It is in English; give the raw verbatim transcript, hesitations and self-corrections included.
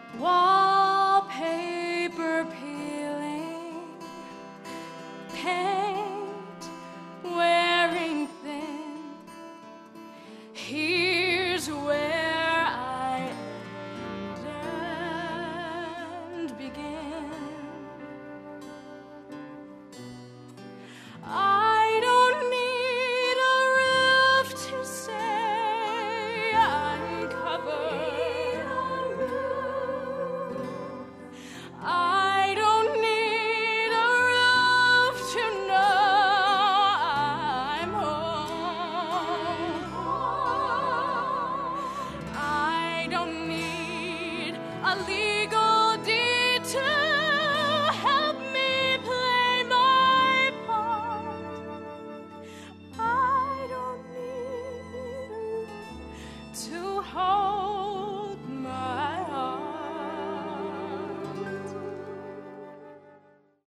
Wallpaper peeling, paint wearing thin. Here's where I end and begin. I don't need a roof to say I'm covered. I don't need a roof to know I'm home. I don't need a legal deed to help me play my part. I don't need to hold